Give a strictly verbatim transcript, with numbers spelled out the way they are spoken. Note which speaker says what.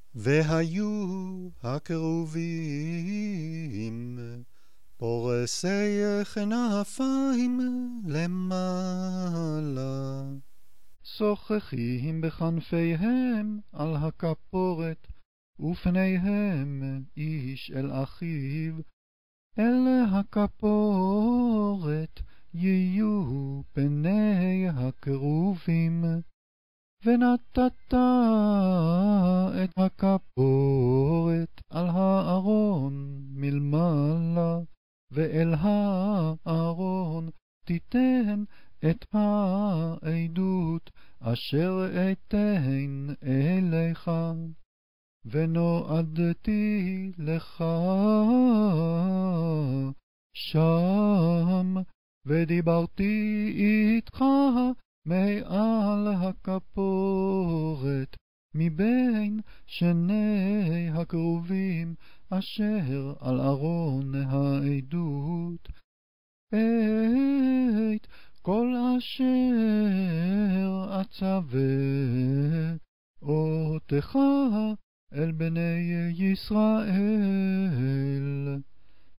Speaker 1: והיו הקרובים פורסי כנפיים למעלה, שוחחים בכנפיהם על הכפורת, ופניהם איש אל אחיו. אל הכפורת יהיו פני הקרובים. ונתת את הכפורת על הארון מלמעלה, ואל הארון תיתן את העדות אשר אתן אליך. ונועדתי לך שם, ודיברתי איתך מעל הכפורת, מבין שני הקרובים אשר על ארון העדות. את כל אשר אצווה אותך אל בני ישראל.